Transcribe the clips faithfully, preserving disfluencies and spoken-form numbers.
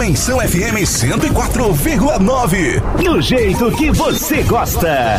Dimensão F M cento e quatro vírgula nove. Do jeito que você gosta.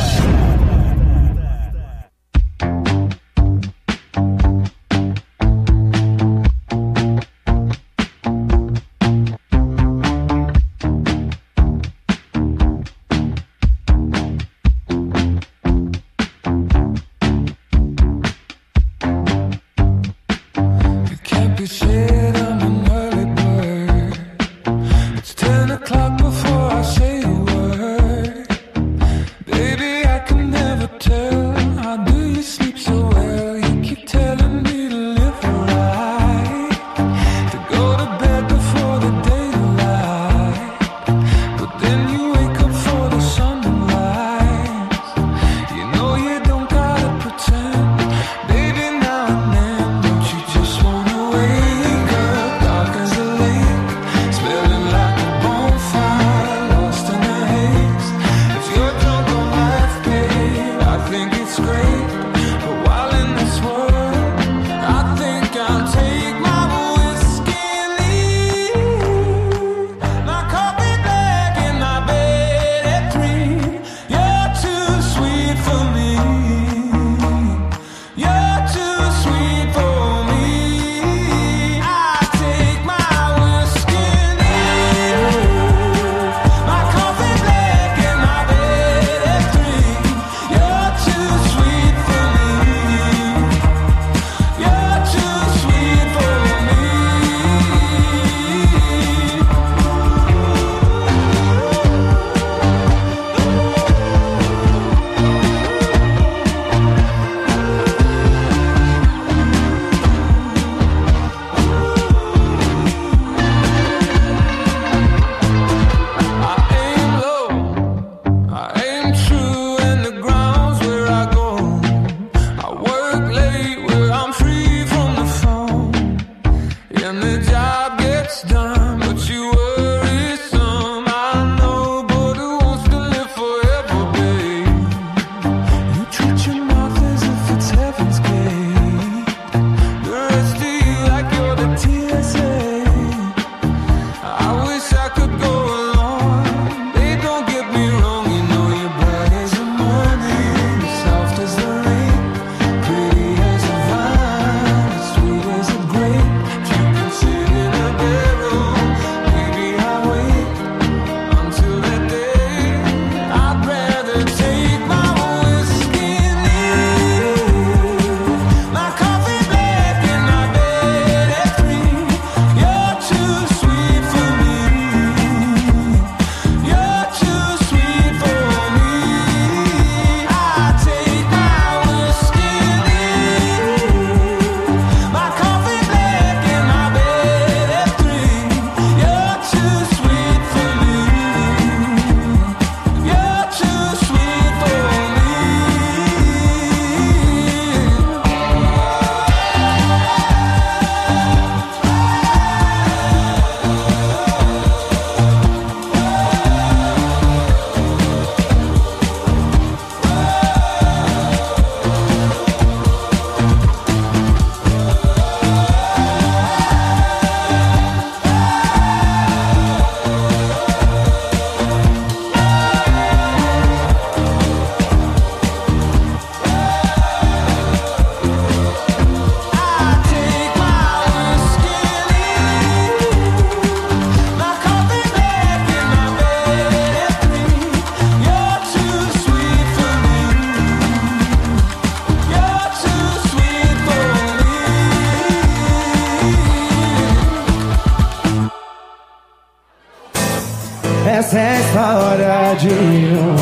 Essa é a história de um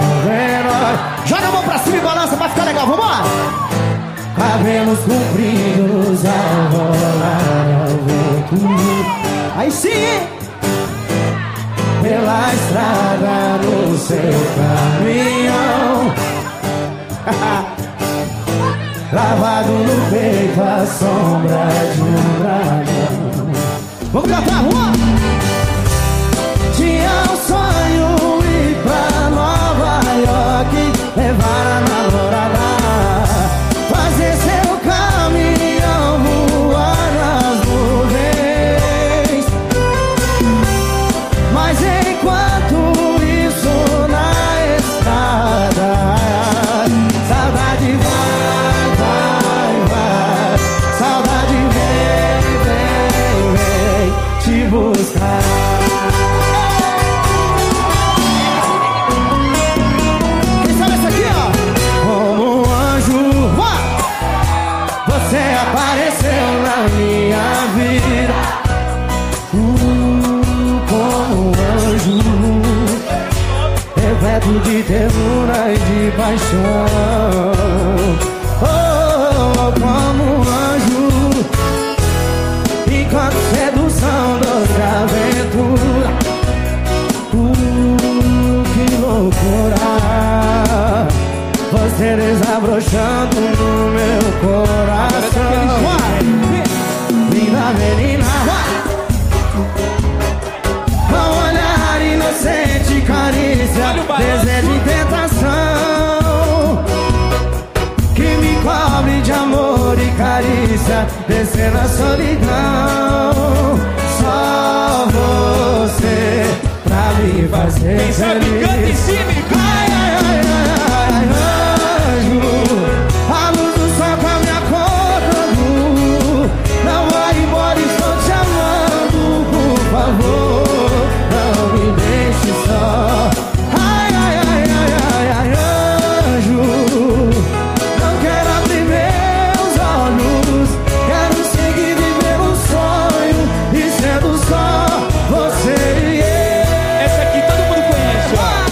herói. Joga a mão pra cima e balança pra ficar legal, vambora! Cabelos compridos ao rolar ao vento. Aí sim! Pela estrada no seu caminhão. Lavado no peito a sombra de um dragão. Vamos cantar, rua! Tinha um sonho ir pra Nova York, levar a namorada, fazer seu caminhão voar nas nuvens. repleto de ternura e de paixão. Oh, como um anjo, enquanto sedução, doce aventura. Uh, que loucura, você desabrochando no meu coração. Linda menina, com olhar inocente, carícia, desejo e tentação, que me cobre de amor e carícia, descendo a solidão. Só você pra me fazer feliz. Quem sabe canta em cima e ai, ai, ai, ai, ai, anjo, a luz do sol com a minha cor. Não vai embora, estou te amando, por favor, não me deixe só. Ai, ai, ai, ai, ai, ai, anjo, não quero abrir meus olhos, quero seguir viver um sonho e sendo só você e eu. Essa aqui todo mundo conhece, ó.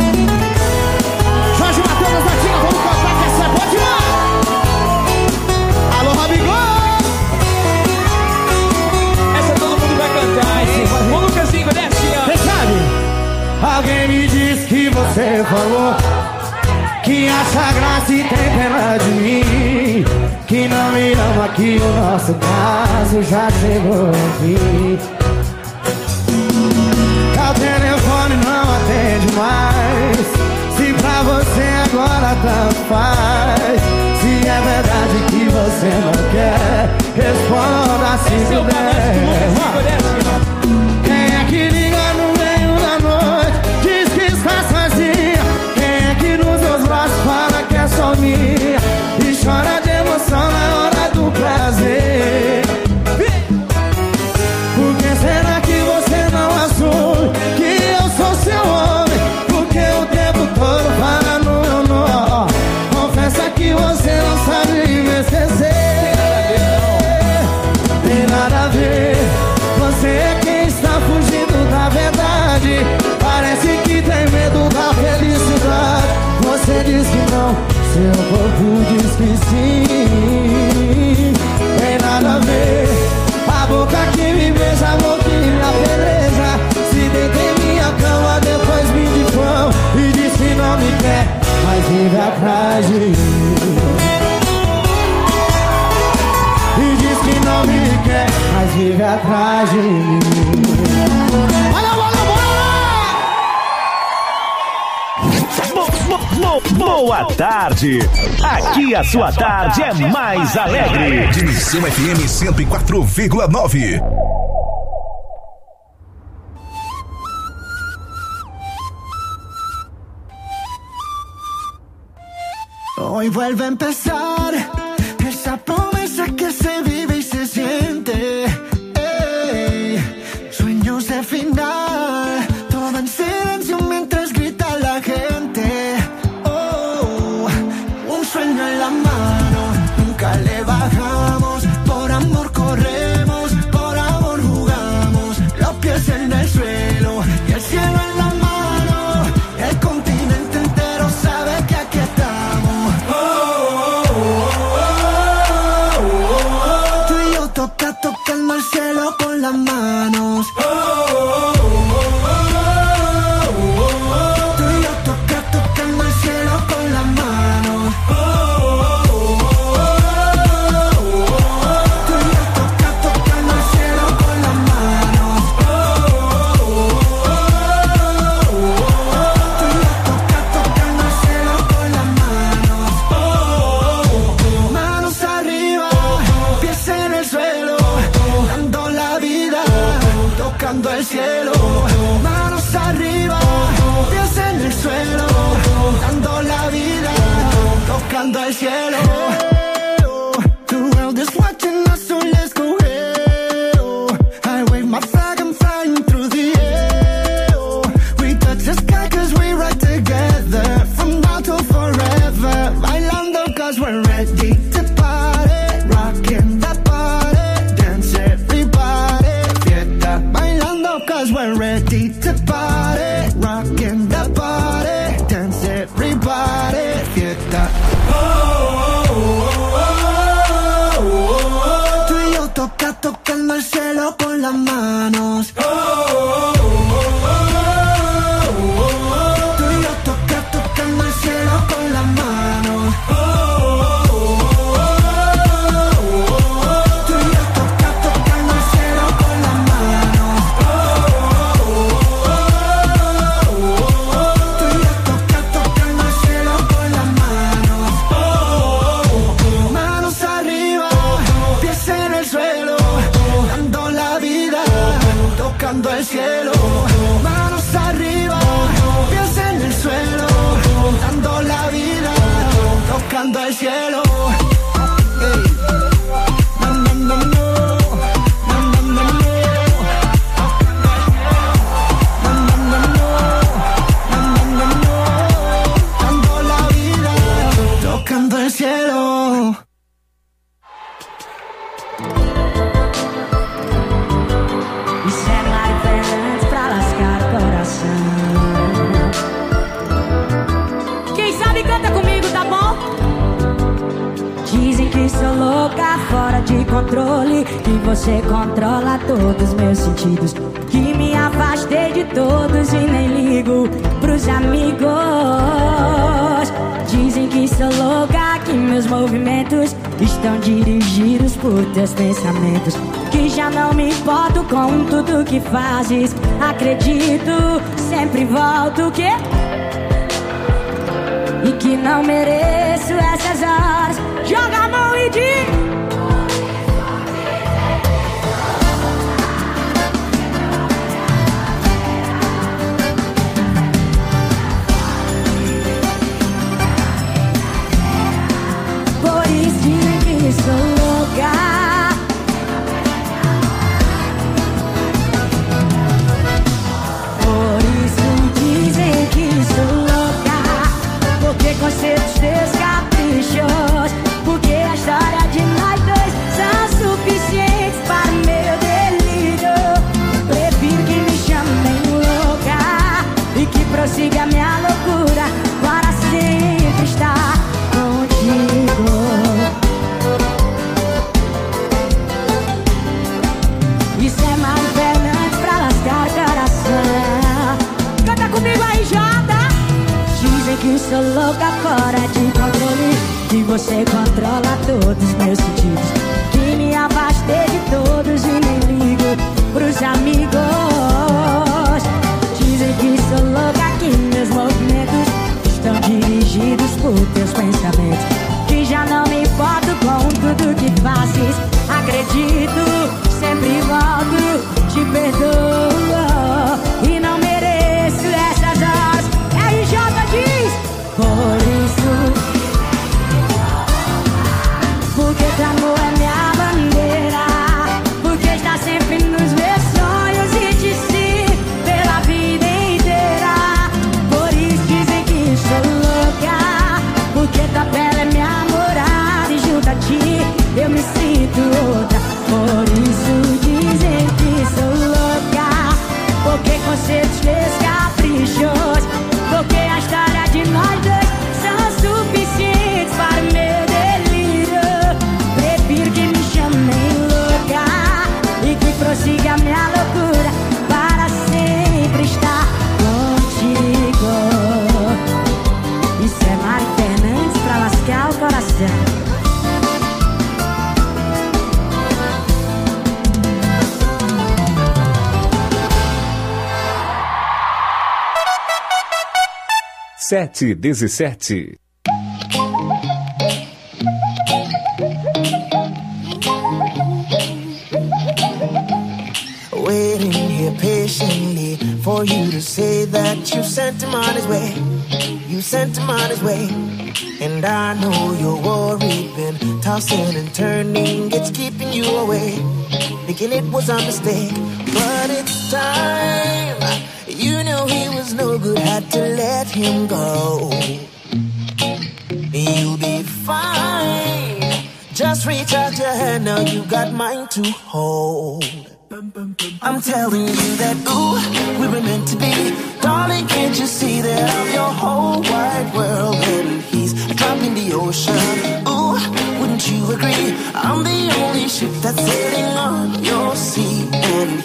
Jorge Matheus, Natinha, vamos cantar que essa é boa demais. Alô, Rabigol! Essa todo mundo vai cantar, hein? Ô, Lucasinho, desce, ó. Quem sabe? Alguém me disse que você falou que acha graça e tem pena de mim, que não me ama, que o nosso caso já chegou ao fim. O telefone não atende mais, se pra você agora tanto faz. Se é verdade que você não quer, responda se puder. Quem é que liga no meio da noite, diz que está sozinha? Quem é que nos seus braços fala que é só minha e chora de emoção na hora do prazer? Por que será que você não assume que eu sou seu homem? Porque o tempo todo fala no meu nome. Confessa que você não sabe me esquecer. Tem nada a ver, você é quem está fugindo da verdade. Parece que tem medo da felicidade. Você diz que não, seu corpo diz que sim. Tem nada a ver, a boca que me beija, a boca que me apedreja. Se deita em minha cama, depois me difama e diz que não me quer, mas vive atrás de mim. E diz que não me quer, mas vive atrás de mim. Olha, olha, Bo- Boa tarde. Aqui a sua tarde é mais alegre. Dimensão F M cento e quatro vírgula nove. Hoy vuelve a empezar esa promesa que se vive y se siente. Ey, sueños de final, todo en silencio mientras grita la gente. Oh, un sueño en la mano, nunca le bajamos. Por amor corremos, por amor jugamos. Los pies en el suelo y el cielo en la mano. El continente entero sabe que aquí estamos. Tú y yo toca, tocando el cielo con las manos. Tú y yo toca, tocando el cielo con las manos. Tú y yo toca, tocando el cielo con las manos. Tú y yo toca, tocando el cielo con las manos. Manos arriba, pies en el suelo, dando la vida las manos. Oh, oh, oh, oh, oh, oh, oh. Tú y yo toca, tocando el cielo con las manos. Oh, oh, oh, oh, oh, oh, oh. Tú y yo toca, tocando el cielo con las manos. Oh, oh, oh, oh, oh, oh. Tú y yo toca, tocando el cielo con las manos. Oh, oh, oh. Manos arriba, pies en el suelo, dando la vida, tocando el cielo. Manos arriba, pies en el suelo, dando la vida, tocando el cielo. Hey. No, no, no, no. No, no, no, no. No, no, no, no. No, no, no, no. Dando la vida, tocando el cielo. Isso é Mari Fernandes pra lascar o coração. Quem sabe canta comigo, tá bom? Dizem que sou louca, fora de controle, que você controla todos os meus sentidos, que me afastei de todos e nem ligo pros amigos. Dizem que sou louca, que meus movimentos estão dirigidos por teus pensamentos, que já não me importo com tudo que fazes. Acredito, sempre volto, que e que não mereço essas horas. Joga a mão e diz: por isso dizem que sou louca. Por isso dizem que sou louca, porque conceito os teus caprichos, porque a história de nós dois são suficientes para o meu delírio. Prefiro que me chamem louca e que prossiga a minha loucura para sempre estar contigo. Isso é Mari Fernandes pra lascar o coração. Canta comigo aí, Jota. Dizem que sou louca, fora de controle, que você controla todos os meus sentidos, que me afastei de todos e nem ligo pros amigos. Dizem que sou louca, que meus movimentos estão dirigidos por teus pensamentos, que já não me importo com tudo que fazes. Acredito, sempre volto, te perdoo e não mereço essas horas. R J diz: por isso, porque teu amor é minha bandeira, porque está sempre nos meus sonhos e te sigo pela vida inteira. Por isso dizem que sou louca, porque tua pele é minha morada e junto a ti eu me sinto outra. Por isso dizem que sou louca, porque conceitos teus caprichos, porque a história de nós dois são suficientes para o meu delírio. Prefiro que me chamem louca e que prossiga a minha loucura para sempre estar contigo. Isso é Mari Fernandes pra lascar o coração. sete dezessete. Waiting here patiently for you to say that you sent him on his way. You sent him on his way. And I know you're worried, been tossing and turning, it's keeping you away, thinking it was a mistake. But it's time. You knew he was no good, had to let him go. You'll be fine. Just reach out your hand, now you got mine to hold. I'm telling you that, ooh, we were meant to be. Darling, can't you see that I'm your whole wide world and he's a drop in the ocean? Ooh, wouldn't you agree? I'm the only ship that's sailing on your sea, and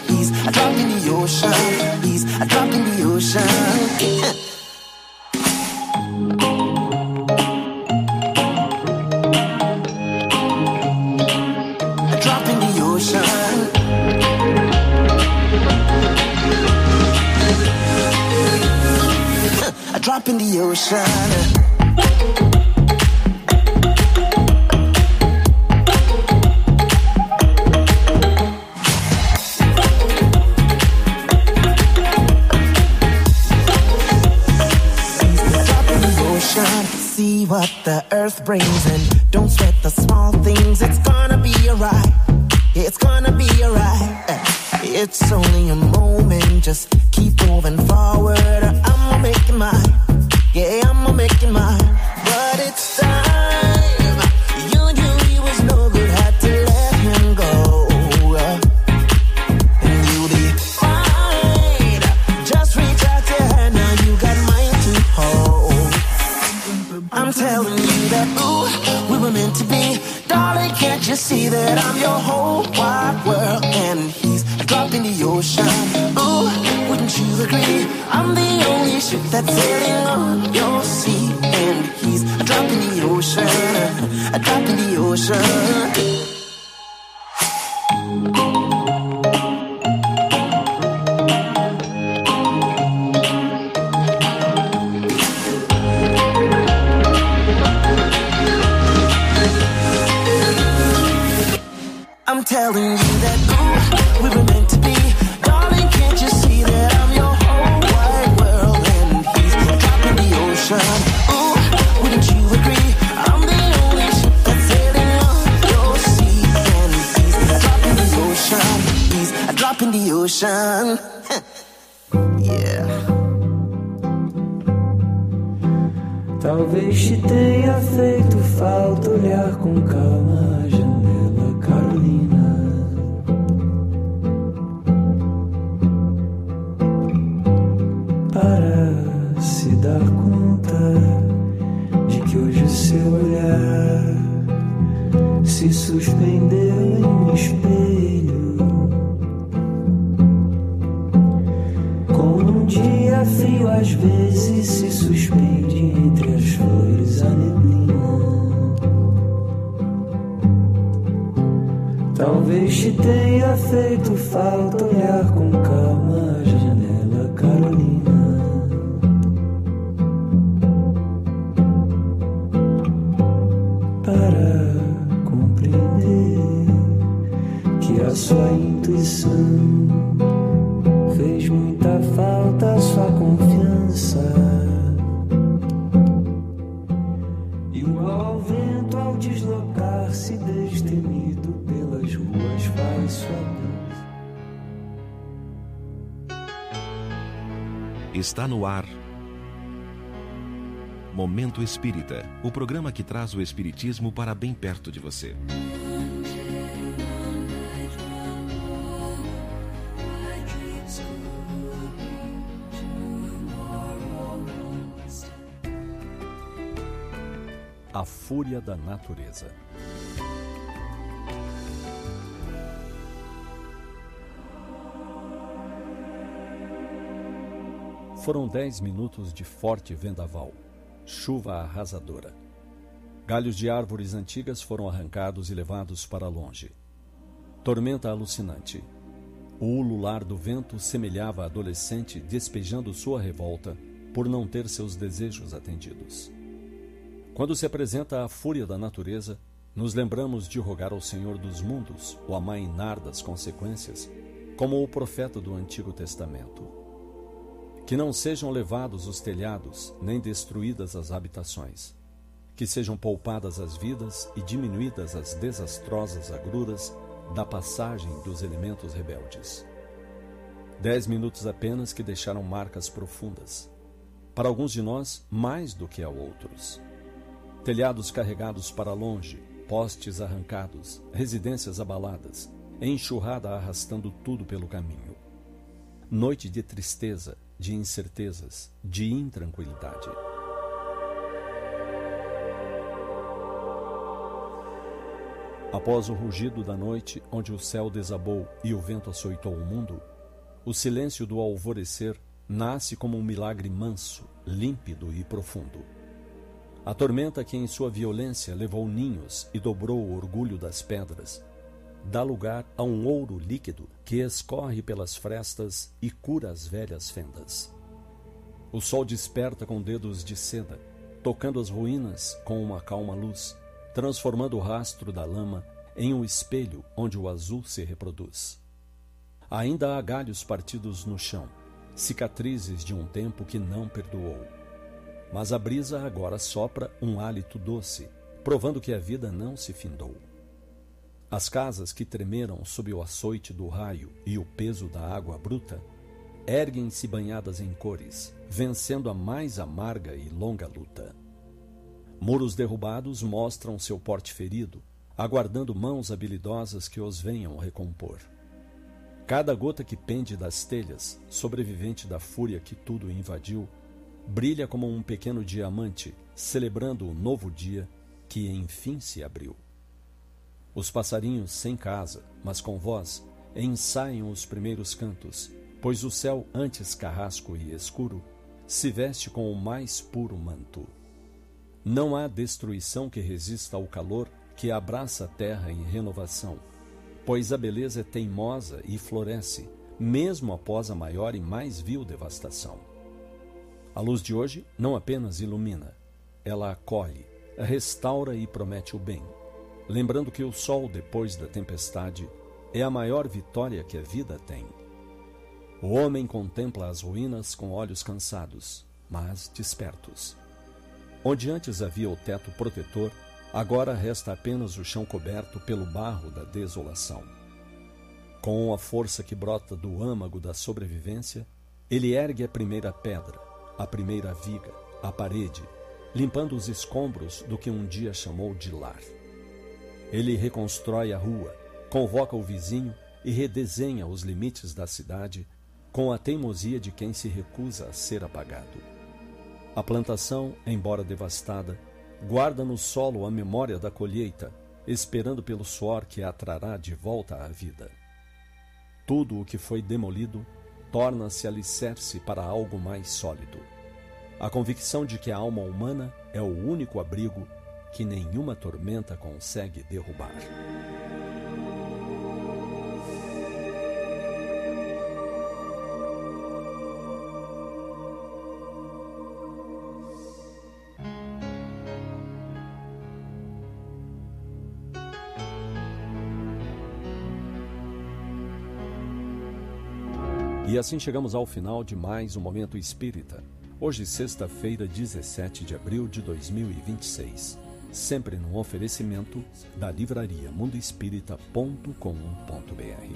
drop in the ocean. See what the earth brings and don't sweat the small things. It's gonna be alright. It's gonna be alright. It's only a moment. Just keep moving forward. I'ma make it mine. Yeah, I'ma make it mine. But it's time. You knew he was no good. Had to let him go. And you'll be fine. Just reach out your hand. Now you got mine to hold. I'm telling you that, ooh, we were meant to be. Darling, can't you see that I'm your whole wide world? And he's a drop in the ocean. Ooh, wouldn't you agree? I'm the only ship that's sailing on your sea. And he's a drop in the ocean. A drop in the ocean. I'm telling you that, ooh, we were meant to be. Darling, can't you see that I'm your whole wide world? And he's a drop in the ocean. Ooh, wouldn't you agree? I'm the only ship that's sailing on your sea. And he's a drop in the ocean. He's a drop in the ocean. Yeah. Talvez te tenha feito falta olhar com calma a janela, Carolina. Para se dar conta de que hoje o seu olhar se suspendeu em um espelho. Como um dia frio às vezes se suspende entre as flores a neblina. Talvez te tenha feito falta olhar com calma a janela, Carolina. Para compreender que a sua intuição fez muita falta, a sua confiança. Igual ao vento ao deslocar-se destemido pelas ruas faz sua dança. Está no ar Momento Espírita, o programa que traz o espiritismo para bem perto de você. A Fúria da Natureza. Foram dez minutos de forte vendaval, chuva arrasadora. Galhos de árvores antigas foram arrancados e levados para longe. Tormenta alucinante. O ulular do vento semelhava a adolescente despejando sua revolta por não ter seus desejos atendidos. Quando se apresenta a fúria da natureza, nos lembramos de rogar ao Senhor dos mundos o amainar das consequências, como o profeta do Antigo Testamento. Que não sejam levados os telhados, nem destruídas as habitações. Que sejam poupadas as vidas e diminuídas as desastrosas agruras da passagem dos elementos rebeldes. Dez minutos apenas que deixaram marcas profundas. Para alguns de nós, mais do que a outros. Telhados carregados para longe, postes arrancados, residências abaladas, enxurrada arrastando tudo pelo caminho. Noite de tristeza, de incertezas, de intranquilidade. Após o rugido da noite, onde o céu desabou e o vento açoitou o mundo, o silêncio do alvorecer nasce como um milagre manso, límpido e profundo. A tormenta que em sua violência levou ninhos e dobrou o orgulho das pedras, dá lugar a um ouro líquido que escorre pelas frestas e cura as velhas fendas. O sol desperta com dedos de seda, tocando as ruínas com uma calma luz, transformando o rastro da lama em um espelho onde o azul se reproduz. Ainda há galhos partidos no chão, cicatrizes de um tempo que não perdoou. Mas a brisa agora sopra um hálito doce, provando que a vida não se findou. As casas que tremeram sob o açoite do raio e o peso da água bruta, erguem-se banhadas em cores, vencendo a mais amarga e longa luta. Muros derrubados mostram seu porte ferido, aguardando mãos habilidosas que os venham recompor. Cada gota que pende das telhas, sobrevivente da fúria que tudo invadiu, brilha como um pequeno diamante, celebrando o novo dia que enfim se abriu. Os passarinhos sem casa, mas com voz, ensaiam os primeiros cantos, pois o céu, antes carrasco e escuro, se veste com o mais puro manto. Não há destruição que resista ao calor que abraça a terra em renovação, pois a beleza é teimosa e floresce, mesmo após a maior e mais vil devastação. A luz de hoje não apenas ilumina, ela acolhe, restaura e promete o bem, lembrando que o sol depois da tempestade é a maior vitória que a vida tem. O homem contempla as ruínas com olhos cansados, mas despertos. Onde antes havia o teto protetor, agora resta apenas o chão coberto pelo barro da desolação. Com a força que brota do âmago da sobrevivência, ele ergue a primeira pedra, a primeira viga, a parede, limpando os escombros do que um dia chamou de lar. Ele reconstrói a rua, convoca o vizinho e redesenha os limites da cidade com a teimosia de quem se recusa a ser apagado. A plantação, embora devastada, guarda no solo a memória da colheita, esperando pelo suor que a trará de volta à vida. Tudo o que foi demolido torna-se alicerce para algo mais sólido. A convicção de que a alma humana é o único abrigo que nenhuma tormenta consegue derrubar. E assim chegamos ao final de mais um Momento Espírita. Hoje, sexta-feira, dezessete de abril de dois mil e vinte e seis. Sempre no oferecimento da livraria mundo espírita ponto com ponto b r.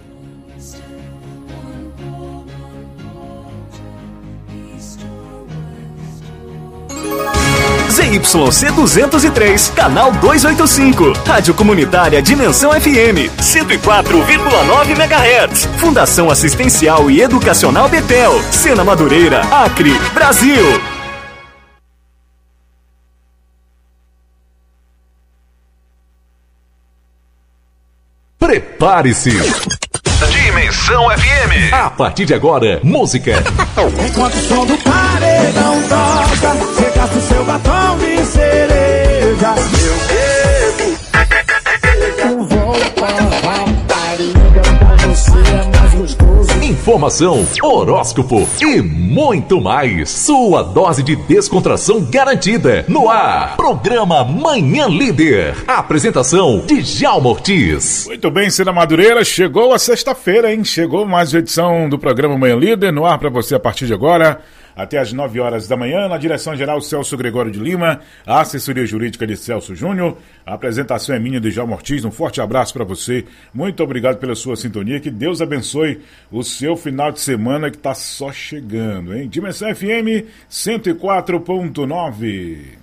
Z Y C duzentos e três, canal duzentos e oitenta e cinco. Rádio Comunitária Dimensão F M, cento e quatro vírgula nove megahertz. Fundação Assistencial e Educacional Betel, Sena Madureira, Acre, Brasil. Prepare-se! Dimensão F M. A partir de agora, música. Enquanto o som do paredão toca, você gasta o seu batom de cereja. Eu bebo. Eu vou para rapariga, pra você é mais gostoso. Informação, horóscopo e muito mais. Sua dose de descontração garantida. No ar, programa Manhã Líder. Apresentação de Djalma Ortiz. Muito bem, Sena Madureira, chegou a sexta-feira, hein? Chegou mais uma edição do programa Manhã Líder, no ar para você a partir de agora, até às nove horas da manhã, na direção-geral Celso Gregório de Lima, a assessoria jurídica de Celso Júnior, a apresentação é minha de Djalma Ortiz, um forte abraço para você, muito obrigado pela sua sintonia, que Deus abençoe o seu final de semana que tá só chegando, hein? Dimensão F M cento e quatro ponto nove.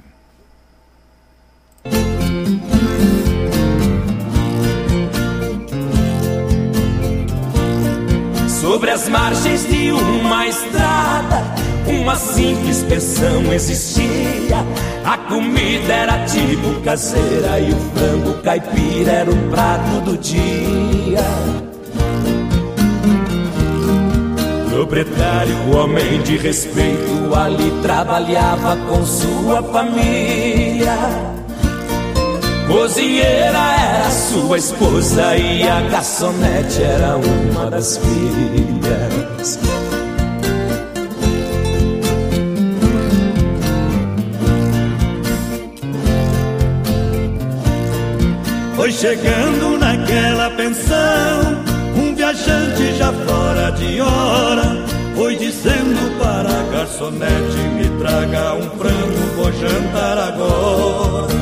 Sobre as margens de uma estrada, uma simples pensão existia. A comida era tipo caseira e o frango caipira era o prato do dia. Proprietário, homem de respeito, ali trabalhava com sua família. Cozinheira era sua esposa e a garçonete era uma das filhas. Foi chegando naquela pensão um viajante já fora de hora. Foi dizendo para a garçonete: me traga um frango, vou jantar agora.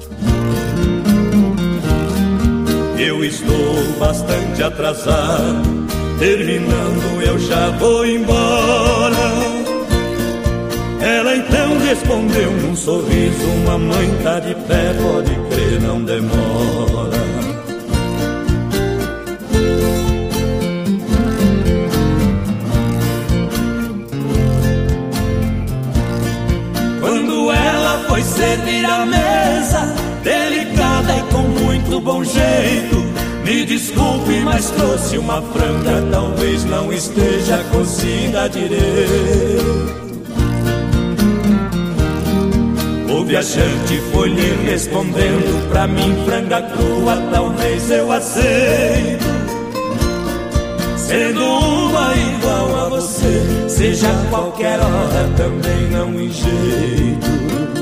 Eu estou bastante atrasado, terminando eu já vou embora. Ela então respondeu num sorriso: mamãe tá de pé, pode crer, não demora. Quando ela foi servir a mesa, delicada e com muito bom jeito, me desculpe, mas trouxe uma franga, talvez não esteja cozida direito. O viajante foi lhe respondendo: pra mim franga crua talvez eu aceito. Sendo uma igual a você, seja a qualquer hora também não em jeito.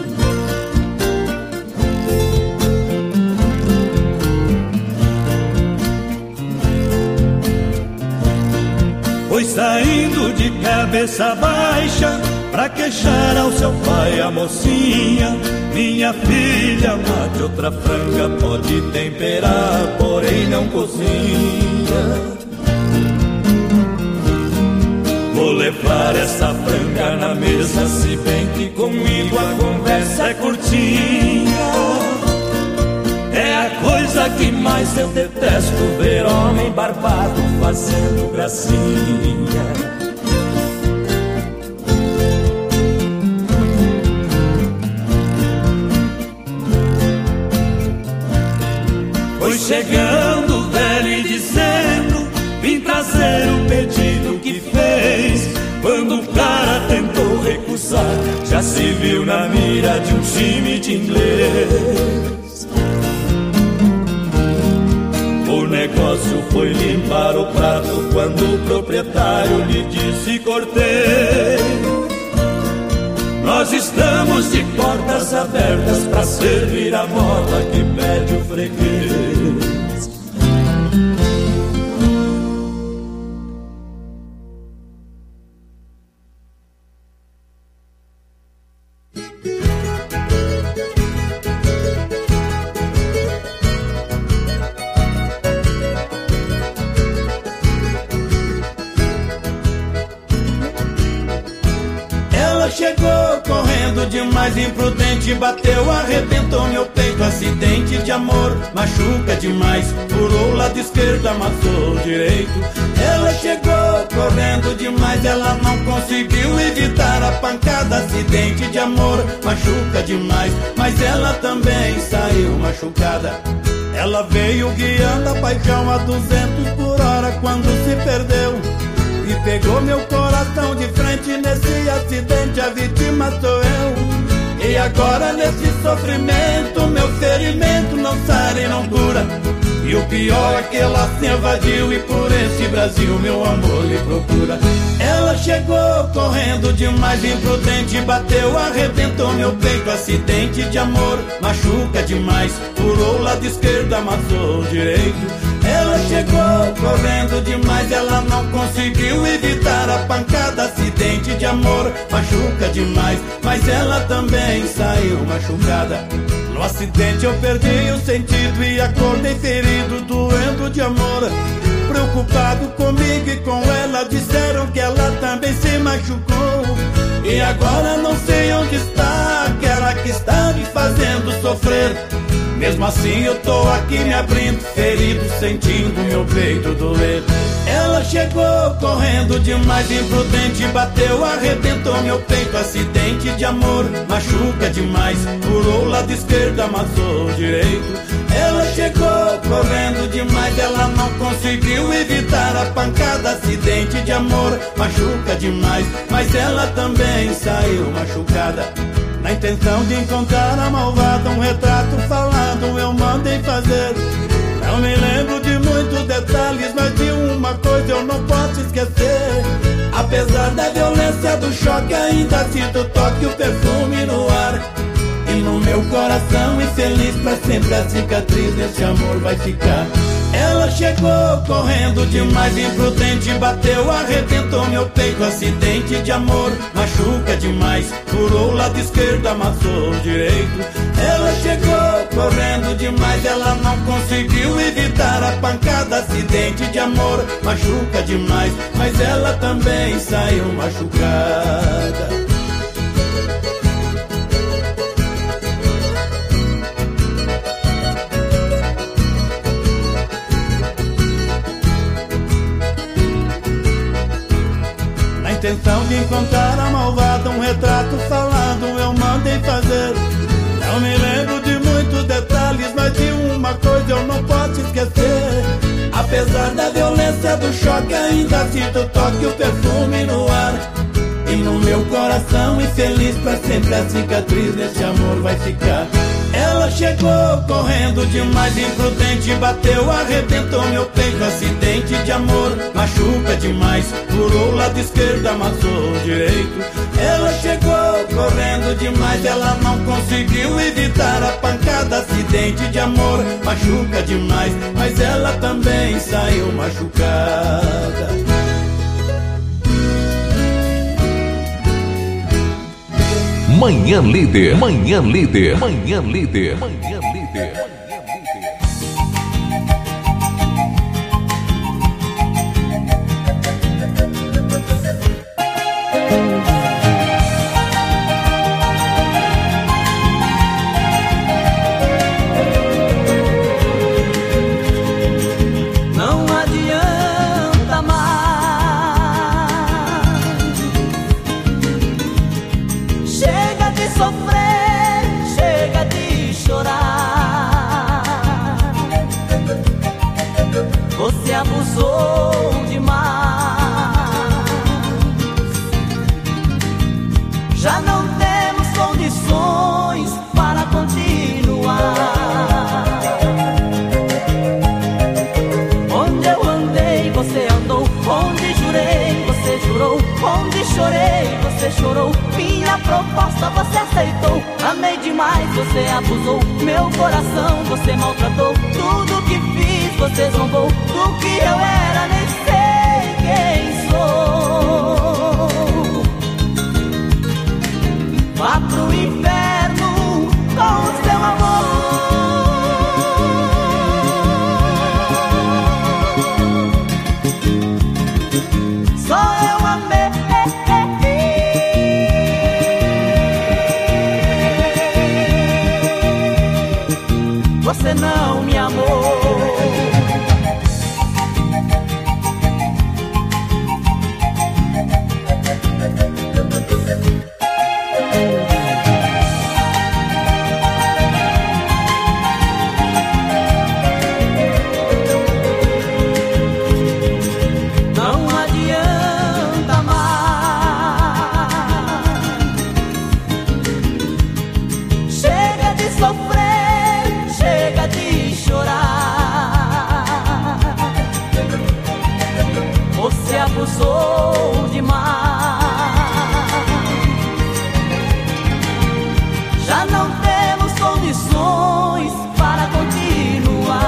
Foi saindo de cabeça baixa pra queixar ao seu pai a mocinha: minha filha, mate outra franga, pode temperar, porém não cozinha. Vou levar essa franga na mesa, se bem que comigo a conversa é curtinha. É a coisa que mais eu detesto, ver homem barbado fazendo gracinha. Foi chegando o velho e dizendo: vim trazer o pedido que fez. Quando o cara tentou recusar, já se viu na mira de um time de inglês. O negócio foi limpar o prato quando o proprietário lhe disse: cortei. Nós estamos de portas abertas pra servir a moda que pede o freguês. Imprudente, bateu, arrebentou meu peito. Acidente de amor, machuca demais. Furou o lado esquerdo, amassou o direito. Ela chegou correndo demais, ela não conseguiu evitar a pancada. Acidente de amor, machuca demais, mas ela também saiu machucada. Ela veio guiando a paixão a duzentos por hora quando se perdeu e pegou meu coração de frente. Nesse acidente a vítima sou eu. E agora nesse sofrimento, meu ferimento não sara e não cura. E o pior é que ela se evadiu e por esse Brasil meu amor lhe procura. Ela chegou correndo demais, imprudente, bateu, arrebentou meu peito. Acidente de amor, machuca demais. Furou o lado esquerdo, amassou o direito. Ela chegou correndo demais, ela não conseguiu evitar a pancada. Acidente de amor, machuca demais, mas ela também saiu machucada. No acidente eu perdi o sentido e acordei ferido, doendo de amor. Preocupado comigo e com ela, disseram que ela também se machucou. E agora não sei onde está aquela que está me fazendo sofrer. Mesmo assim eu tô aqui me abrindo, ferido, sentindo meu peito doer. Ela chegou correndo demais, imprudente, bateu, arrebentou meu peito. Acidente de amor, machuca demais. Furou o lado esquerdo, amassou o direito. Ela chegou correndo demais, ela não conseguiu evitar a pancada. Acidente de amor, machuca demais, mas ela também saiu machucada. Na intenção de encontrar a malvada, um retrato falado eu mandei fazer. Não me lembro de muitos detalhes, mas de uma coisa eu não posso esquecer. Apesar da violência do choque, ainda sinto o toque, o perfume no ar. E no meu meu coração infeliz pra sempre a cicatriz desse amor vai ficar. Ela chegou correndo demais, imprudente, bateu, arrebentou meu peito. Acidente de amor, machuca demais, furou o lado esquerdo, amassou o direito. Ela chegou correndo demais, ela não conseguiu evitar a pancada. Acidente de amor, machuca demais, mas ela também saiu machucada. Intenção de encontrar a malvada, um retrato falado eu mandei fazer. Não me lembro de muitos detalhes, mas de uma coisa eu não posso esquecer. Apesar da violência do choque, ainda sinto o toque, o perfume no ar. E no meu coração infeliz pra sempre a cicatriz desse amor vai ficar. Ela chegou correndo demais, imprudente, bateu, arrebentou meu peito. Acidente de amor, machuca demais, furou o lado esquerdo, amassou o direito. Ela chegou correndo demais, ela não conseguiu evitar a pancada. Acidente de amor, machuca demais, mas ela também saiu machucada. Manhã Líder, Manhã Líder, Manhã Líder, Manhã Líder. Abusou demais, já não temos condições para continuar. Onde eu andei, você andou. Onde jurei, você jurou. Onde chorei, você chorou. Minha proposta você aceitou. Amei demais, você abusou. Meu coração você maltratou. Tudo que fiz você zombou. Do que eu era nem sei quem sou. Vá pro inferno com o seu amor. Só eu amei. Você não me amou. Abusou demais, já não temos condições para continuar.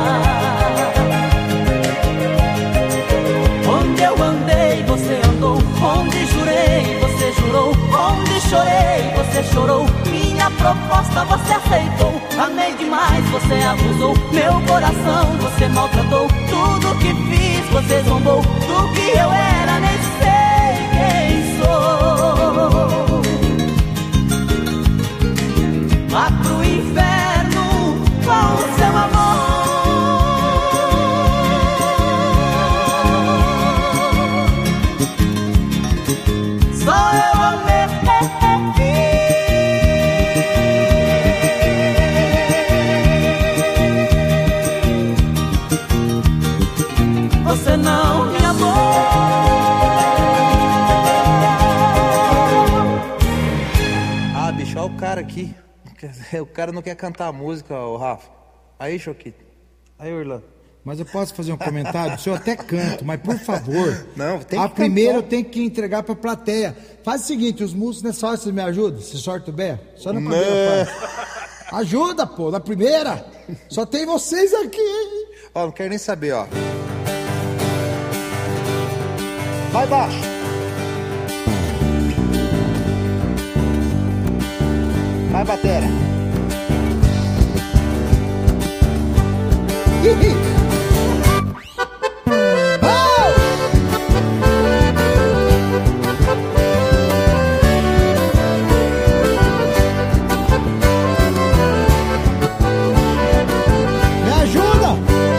Onde eu andei, você andou. Onde jurei, você jurou. Onde chorei, você chorou. Minha proposta você aceitou. Amei demais, você abusou. Meu coração você maltratou. Tudo que fiz você zombou. Do que eu era nem sei quem sou. Vá pro inferno com o seu amor. Só eu amei. Você não me amou. Ah, bicho, olha o cara aqui. O cara não quer cantar a música, o Rafa. Aí, Choquito. Aí, Orlando. Mas eu posso fazer um comentário? O senhor até canto, mas por favor. Não, tem que a primeira eu tenho que entregar pra plateia. Faz o seguinte, os músicos nessa hora, vocês me ajudam? Se sorte o bé? Só no cabelo, pai. Ajuda, pô, na primeira. Só tem vocês aqui. Ó, não quero nem saber, ó. Vai baixo. Vai, batera. Me ajuda!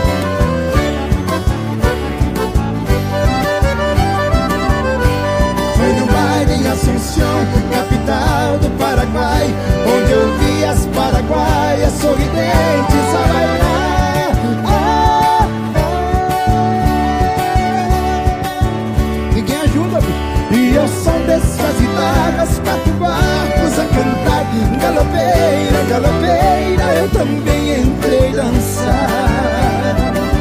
Foi no baile em Assunção, capital do Paraguai, onde eu vi as paraguaias sorridentes a bailar. Ah, ah. Ninguém ajuda, bicho. E ao som dessas guitarras, quatro barcos a cantar. Galopeira, galopeira, eu também entrei dançar.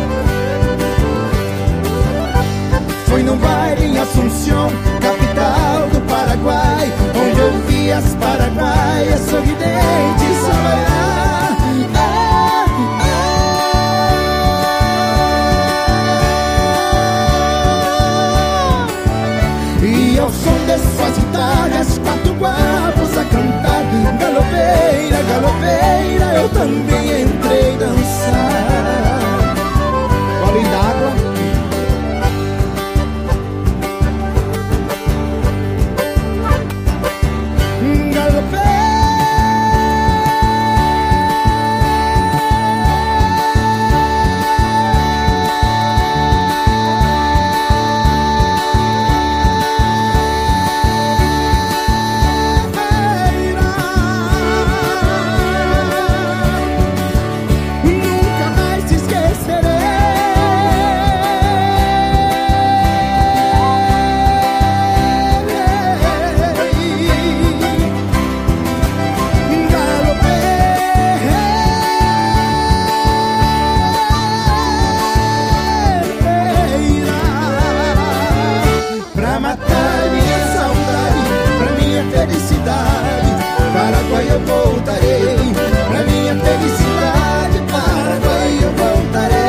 Foi no baile em Assunção, capital do Paraguai, onde eu vi as paraguaias sorridentes a bailar. Ah, ah. E ao som dessas guitarras, quatro guapos a cantar. Galopeira, galopeira, eu também entrei dançar. Gole d'água. Paraguai eu voltarei, pra minha felicidade, Paraguai eu voltarei.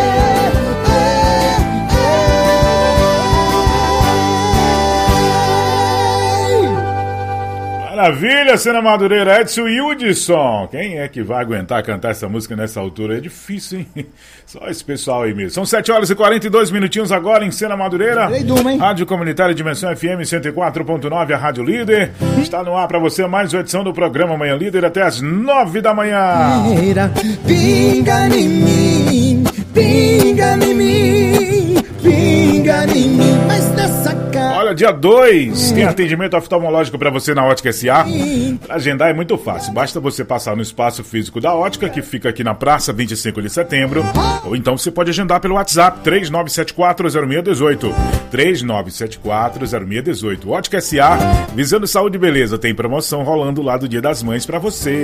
Maravilha, Cena Madureira, Edson e Hudson. Quem é que vai aguentar cantar essa música nessa altura? É difícil, hein? Só esse pessoal aí mesmo. São sete horas e quarenta e dois minutinhos agora em Cena Madureira. Rádio Comunitária Dimensão F M cento e quatro ponto nove, a Rádio Líder. Está no ar para você mais uma edição do programa Manhã Líder até as nove da manhã. Pinga em mim, pinga em mim, pinga em mim, mas dessa cara. Olha, dia dois tem atendimento oftalmológico para você na Ótica S A. Pra agendar é muito fácil, basta você passar no espaço físico da Ótica, que fica aqui na Praça vinte e cinco de setembro, ou então você pode agendar pelo WhatsApp três nove sete quatro zero seis um oito, três nove sete quatro zero seis um oito. Ótica S A, visando saúde e beleza, tem promoção rolando lá do Dia das Mães para você.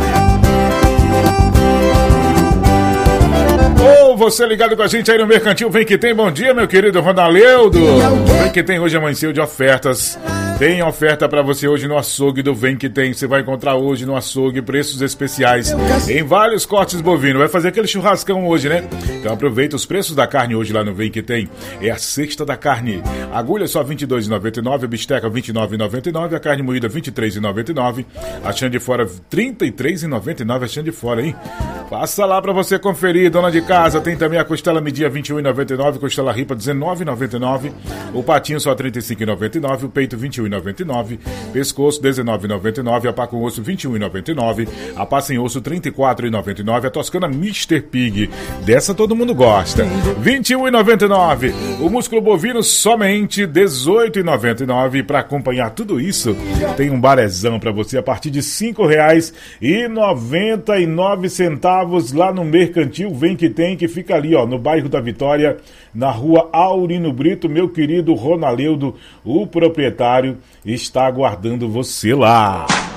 Ou você ligado com a gente aí no Mercantil Vem Que Tem, bom dia meu querido Ronaldo. Vem Que Tem hoje amanheceu de ofertas. Tem oferta pra você hoje no açougue do Vem Que Tem. Você vai encontrar hoje no açougue preços especiais em vários cortes bovinos. Vai fazer aquele churrascão hoje, né? Então aproveita os preços da carne hoje lá no Vem Que Tem. É a cesta da carne. Agulha só vinte e dois reais e noventa e nove centavos, a bisteca vinte e nove reais e noventa e nove centavos, a carne moída vinte e três reais e noventa e nove centavos, a chã de fora trinta e três reais e noventa e nove centavos, a chã de fora, hein? Passa lá pra você conferir, dona de casa. Tem também a costela media vinte e um reais e noventa e nove centavos, costela ripa dezenove reais e noventa e nove centavos, o patinho só trinta e cinco reais e noventa e nove centavos, o peito vinte e um reais e noventa e nove centavos, pescoço dezenove reais e noventa e nove centavos, a pá com osso vinte e um reais e noventa e nove centavos, a pá sem osso trinta e quatro reais e noventa e nove centavos, a toscana mister Pig, dessa todo mundo gosta, vinte e um reais e noventa e nove centavos, o músculo bovino somente dezoito reais e noventa e nove centavos. Para acompanhar tudo isso, tem um barezão para você a partir de cinco reais e noventa e nove centavos lá no Mercantil Vem Que Tem, que fica ali, ó, no bairro da Vitória, na rua Aurino Brito. Meu querido Ronaldo, o proprietário, está aguardando você lá.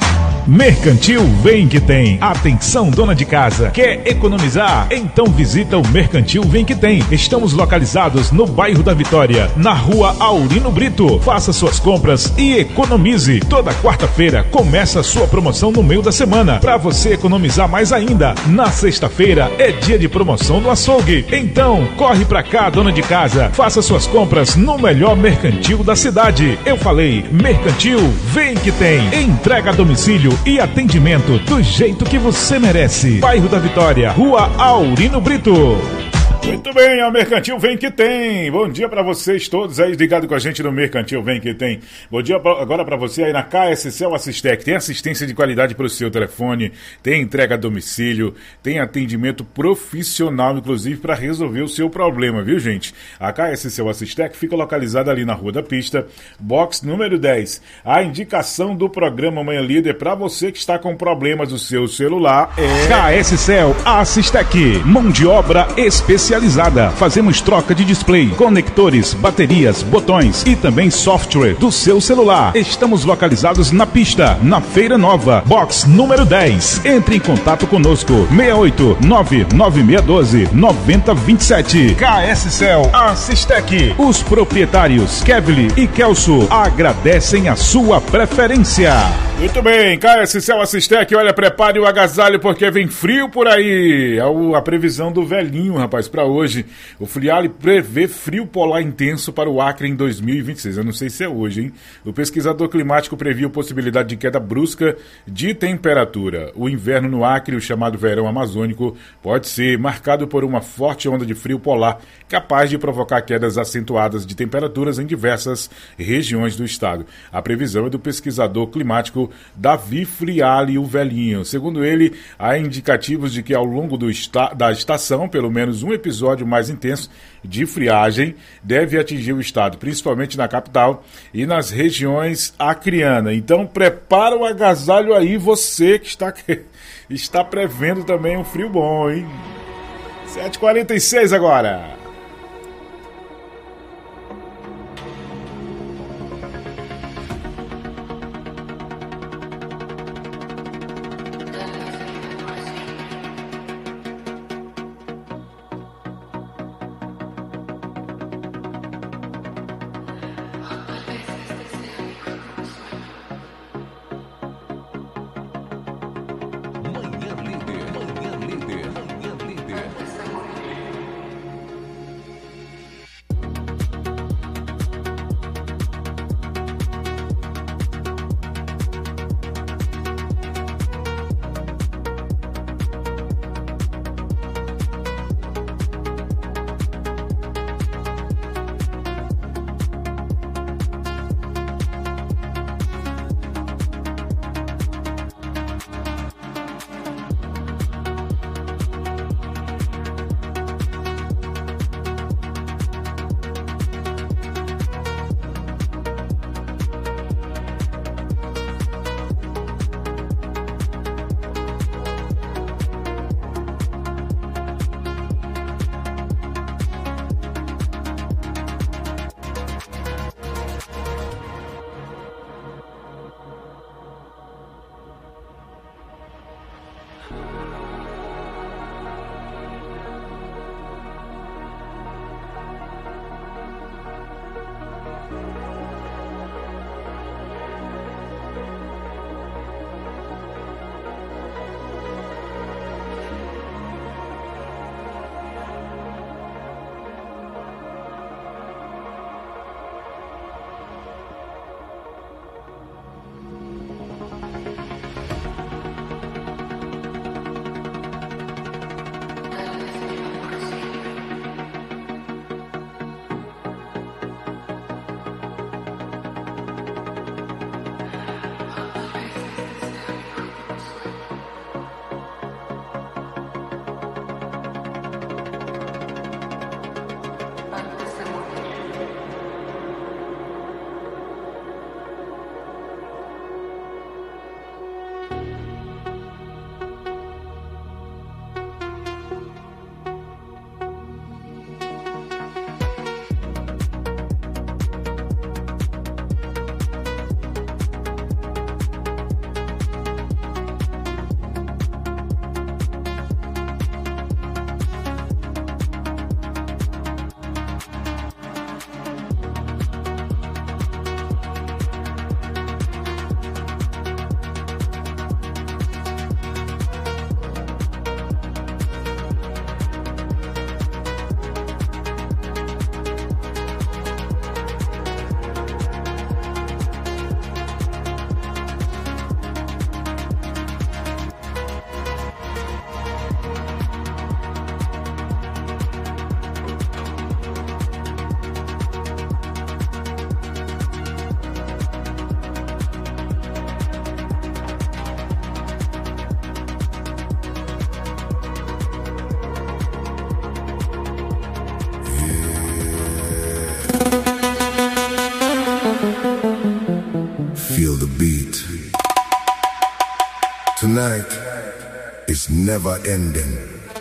Mercantil Vem Que Tem. Atenção, dona de casa, quer economizar? Então visita o Mercantil Vem Que Tem. Estamos localizados no bairro da Vitória, na rua Aurino Brito. Faça suas compras e economize. Toda quarta-feira começa a sua promoção no meio da semana, para você economizar mais ainda. Na sexta-feira é dia de promoção no açougue. Então, corre pra cá, dona de casa. Faça suas compras no melhor mercantil da cidade. Eu falei, Mercantil Vem Que Tem. Entrega a domicílio e atendimento do jeito que você merece. Bairro da Vitória, rua Aurino Brito. Muito bem, é o Mercantil Vem Que Tem. Bom dia pra vocês todos aí ligados com a gente no Mercantil Vem Que Tem. Bom dia pra, agora pra você aí na K S C Assistec. Tem assistência de qualidade pro seu telefone, tem entrega a domicílio, tem atendimento profissional, inclusive para resolver o seu problema, viu, gente? A K S C Assistec fica localizada ali na Rua da Pista, box número dez. A indicação do programa Manhã Líder pra você que está com problemas do seu celular é K S C Assistec, mão de obra especial. Fazemos troca de display, conectores, baterias, botões e também software do seu celular. Estamos localizados na pista, na Feira Nova, box número dez. Entre em contato conosco, seis oito nove nove seis um dois nove zero dois sete. K S Cell Assistec. Os proprietários Kevly e Kelso agradecem a sua preferência. Muito bem, K S Cell Assistec, olha, prepare o agasalho porque vem frio por aí. É a previsão do velhinho, rapaz, para hoje. O Friale prevê frio polar intenso para o Acre em dois mil e vinte e seis. Eu não sei se é hoje, hein? O pesquisador climático previu possibilidade de queda brusca de temperatura. O inverno no Acre, o chamado verão amazônico, pode ser marcado por uma forte onda de frio polar, capaz de provocar quedas acentuadas de temperaturas em diversas regiões do estado. A previsão é do pesquisador climático Davi Friale, o velhinho. Segundo ele, há indicativos de que ao longo do esta- da estação, pelo menos um episódio mais intenso de friagem deve atingir o estado, principalmente na capital e nas regiões acreanas. Então prepara o agasalho aí, você que está, está prevendo também um frio bom, hein? sete e quarenta e seis agora. Feel the beat. Tonight is never ending.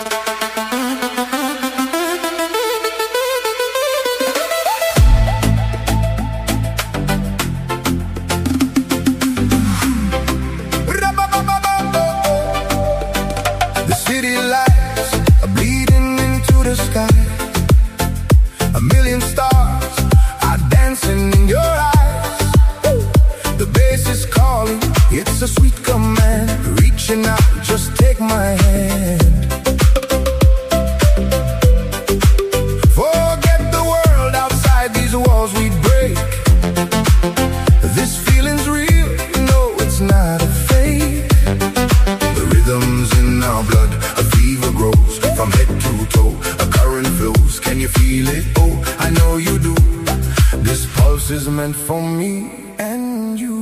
The city lights are bleeding into the sky. A million stars are dancing in your eyes. The bass is calling, it's a sweet command. Reaching out, just take my hand. Forget the world outside these walls we'd break. This feeling's real, you know it's not a fake. The rhythm's in our blood, a fever grows from head to toe. A current flows, can you feel it? Oh, I know you do. This pulse is meant for me and you.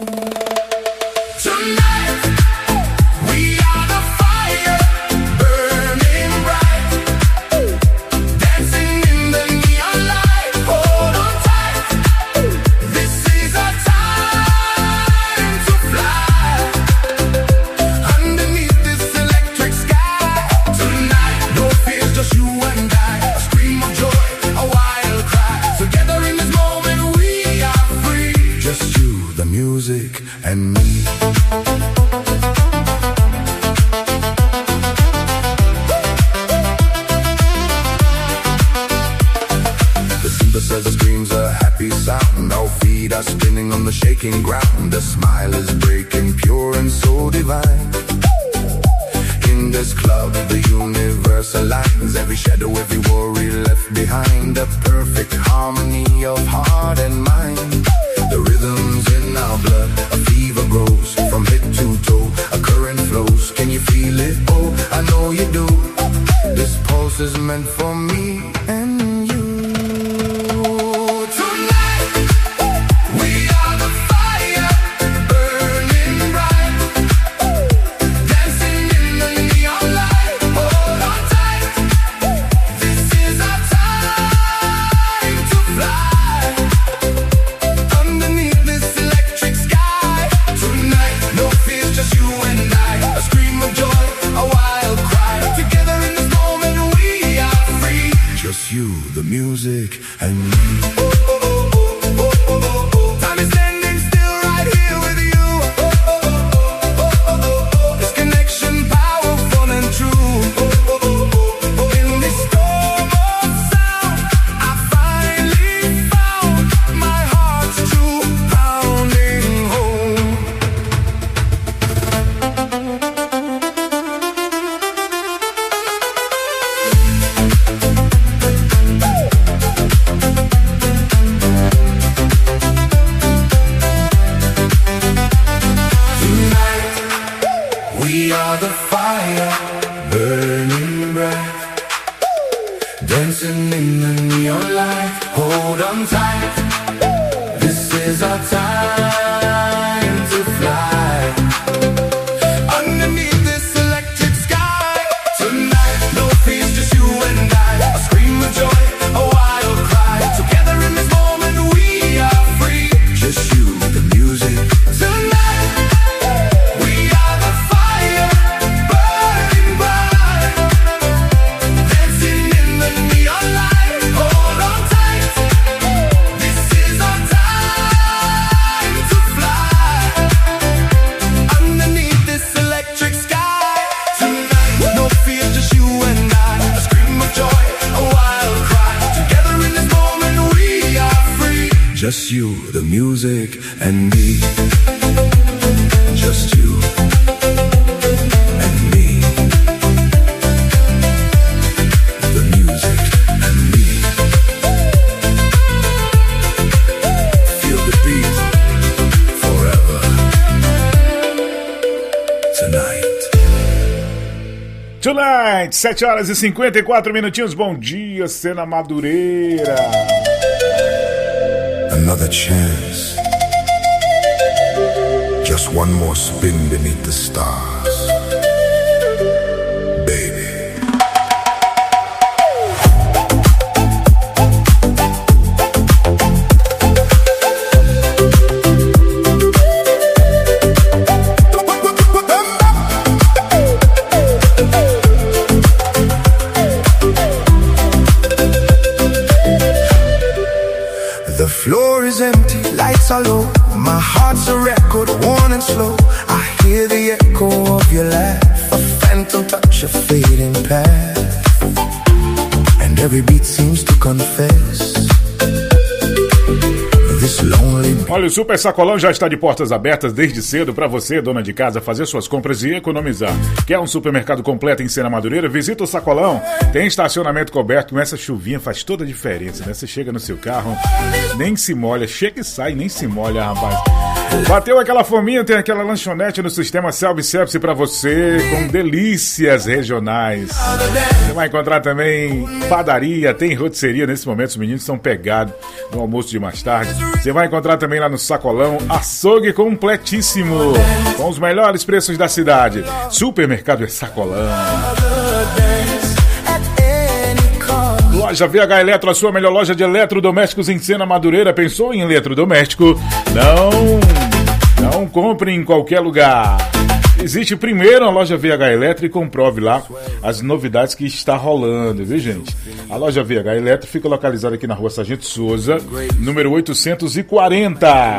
Tonight, we are the fire, burning bright, dancing in the neon light. Hold on tight, this is our time to fly, underneath this electric sky. Tonight, no fears, just you and I, a scream of joy, a wild cry. Together in this moment we are free. Just you, the music, and me. Says the screams a happy sound. Our feet are spinning on the shaking ground. The smile is breaking pure and so divine. In this club the universe aligns. Every shadow, every worry left behind. The perfect harmony of heart and mind. The rhythm's in our blood, a fever grows from head to toe. A current flows, can you feel it? Oh, I know you do. This pulse is meant for me and the music and me. Time is standing still right here with you. This connection powerful and true. In this storm of sound, I finally found my heart's true pounding home. We are the fire, burning bright, dancing in the neon light. Hold on tight, this is our time to fly, underneath this electric sky. Tonight, no fears, just you and I. A scream of joy, a wild cry. Together in this moment we are free. Just you, the music. Tonight just you, the music, and me. Just you and me. The music and me. Feel the beat forever. Tonight. Tonight, sete horas e cinquenta e quatro minutinhos. Bom dia, Cena Madureira. Another chance. Just one more spin beneath the stars. Baby. nights are low, my heart's a record, worn and slow. I hear the echo of your laugh, a phantom touch, a fading path, and every beat seems to confess. Olha, o Super Sacolão já está de portas abertas desde cedo para você, dona de casa, fazer suas compras e economizar. Quer um supermercado completo em Sena Madureira? Visita o Sacolão. Tem estacionamento coberto, com essa chuvinha faz toda a diferença, né? Você chega no seu carro, nem se molha, chega e sai, nem se molha, rapaz. Bateu aquela fominha, tem aquela lanchonete no sistema self-service para você, com delícias regionais. Você vai encontrar também padaria, tem rotisseria. Nesse momento os meninos estão pegados no almoço de mais tarde. Você vai encontrar também lá no Sacolão açougue completíssimo, com os melhores preços da cidade. Supermercado é Sacolão. Loja V H Eletro, a sua melhor loja de eletrodomésticos em Sena Madureira. Pensou em eletrodoméstico? Não, não compre em qualquer lugar. Existe primeiro a loja V H Eletro e comprove lá as novidades que está rolando, viu, gente? A loja V H Eletro fica localizada aqui na rua Sargento Souza, número oitocentos e quarenta.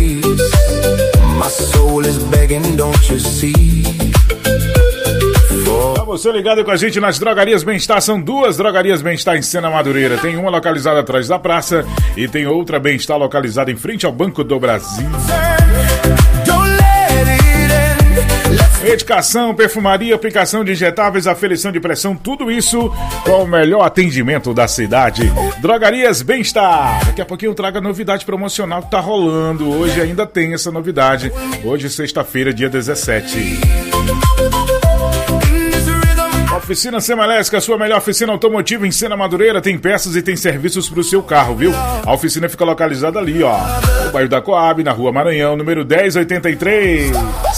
Pra você ligado com a gente nas Drogarias Bem-Estar, são duas Drogarias Bem-Estar em Sena Madureira. Tem uma localizada atrás da praça e tem outra Bem-Estar localizada em frente ao Banco do Brasil. Medicação, perfumaria, aplicação de injetáveis, aferição de pressão, tudo isso com o melhor atendimento da cidade. Drogarias Bem-Estar. Daqui a pouquinho eu trago a novidade promocional que tá rolando. Hoje ainda tem essa novidade. Hoje, sexta-feira, dia dezessete. Oficina Semalesc, a sua melhor oficina automotiva em Sena Madureira. Tem peças e tem serviços pro seu carro, viu? A oficina fica localizada ali, ó, no bairro da Coab, na rua Maranhão, número dez oitenta e três.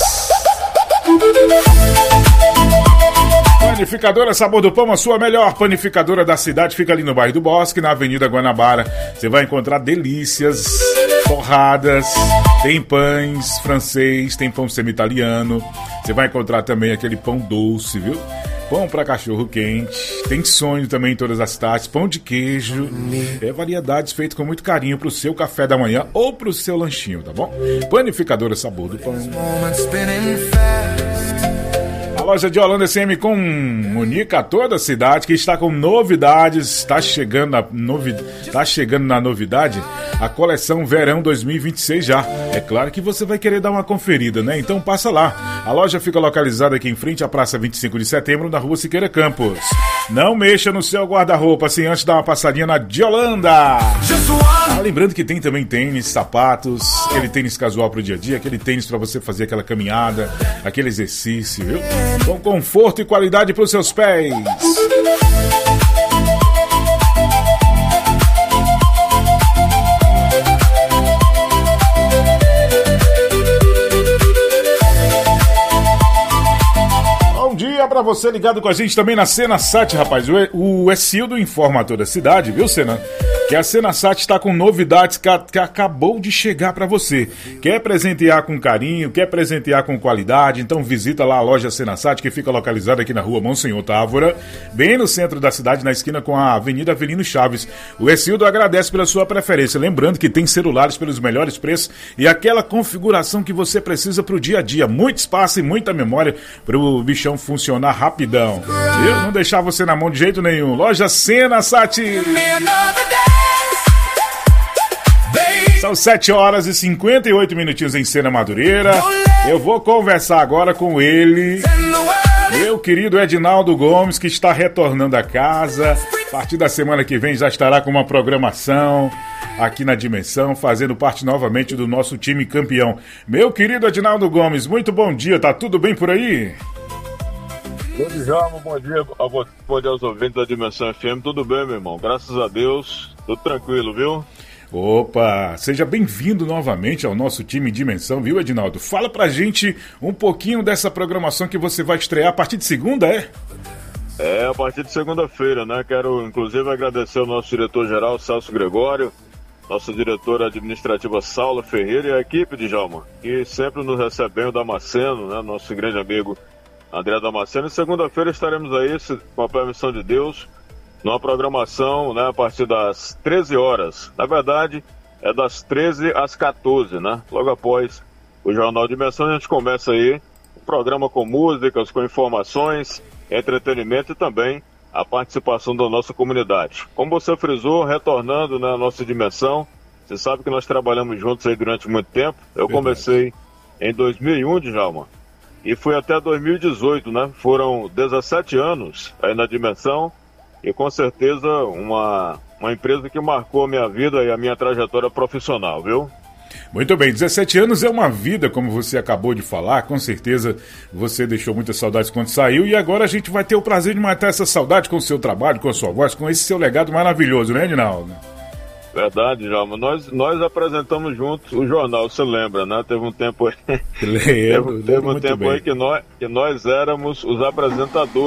Panificadora Sabor do Pão, a sua melhor panificadora da cidade, fica ali no bairro do Bosque, na Avenida Guanabara. Você vai encontrar delícias, torradas, tem pães francês, tem pão semi-italiano. Você vai encontrar também aquele pão doce, viu? Pão para cachorro quente, tem sonho também em todas as tardes, pão de queijo, é variedades feitas com muito carinho pro seu café da manhã ou pro seu lanchinho, tá bom? Panificadora Sabor do Pão. A loja de Holanda S M comunica a toda a cidade que está com novidades, está chegando na, novi... tá chegando na novidade a coleção Verão dois mil e vinte e seis já. É claro que você vai querer dar uma conferida, né? Então passa lá. A loja fica localizada aqui em frente à Praça vinte e cinco de Setembro, na rua Siqueira Campos. Não mexa no seu guarda-roupa sem antes dar uma passadinha na de Holanda. Ah, lembrando que tem também tênis, sapatos, aquele tênis casual pro dia a dia, aquele tênis para você fazer aquela caminhada, aquele exercício, viu? Com conforto e qualidade para os seus pés. Bom dia para você ligado com a gente também na Senasat, rapaz. O Essildo informa a toda a cidade, viu, Sena? Que a Senasat está com novidades que, a, que acabou de chegar para você. Quer presentear com carinho, quer presentear com qualidade, então visita lá a loja Senasat, que fica localizada aqui na rua Monsenhor Távora, bem no centro da cidade, na esquina com a Avenida Avelino Chaves. O Essildo agradece pela sua preferência, lembrando que tem celulares pelos melhores preços e aquela configuração que você precisa para o dia a dia, muito espaço e muita memória para o bichão funcionar rapidão. Eu não deixar você na mão de jeito nenhum. Loja Senasat. São sete horas e cinquenta e oito minutinhos em Sena Madureira. Eu vou conversar agora com ele, meu querido Edinaldo Gomes, que está retornando a casa. A partir da semana que vem já estará com uma programação aqui na Dimensão, fazendo parte novamente do nosso time campeão. Meu querido Edinaldo Gomes, muito bom dia, tá tudo bem por aí? Tudo já, bom dia, bom dia aos ouvintes da Dimensão F M, tudo bem, meu irmão? Graças a Deus, tudo tranquilo, viu? Opa, seja bem-vindo novamente ao nosso time Dimensão, viu, Edinaldo? Fala pra gente um pouquinho dessa programação que você vai estrear a partir de segunda, é? É, a partir de segunda-feira, né? Quero, inclusive, agradecer ao nosso diretor-geral, Celso Gregório, nossa diretora administrativa, Saula Ferreira, e a equipe de Djalma, que sempre nos recebem o Damasceno, né? Nosso grande amigo André Damasceno. E segunda-feira estaremos aí, com a permissão de Deus, numa programação, né, a partir das treze horas. Na verdade, é das treze às quatorze, né? Logo após o Jornal Dimensão, a gente começa aí o programa com músicas, com informações, entretenimento e também a participação da nossa comunidade. Como você frisou, retornando na nossa dimensão, você sabe que nós trabalhamos juntos aí durante muito tempo. Eu Verdade. comecei em dois mil e um, Djalma, e fui até dois mil e dezoito, né? Foram dezessete anos aí na dimensão e com certeza uma, uma empresa que marcou a minha vida e a minha trajetória profissional, viu? Muito bem, dezessete anos é uma vida, como você acabou de falar, com certeza você deixou muitas saudades quando saiu e agora a gente vai ter o prazer de matar essa saudade com o seu trabalho, com a sua voz, com esse seu legado maravilhoso, né, Edinaldo? Verdade, Jalma. Nós, nós apresentamos juntos o jornal, você lembra, né? Teve um tempo aí, lembro, teve, teve um tempo aí que nós, que nós éramos os apresentadores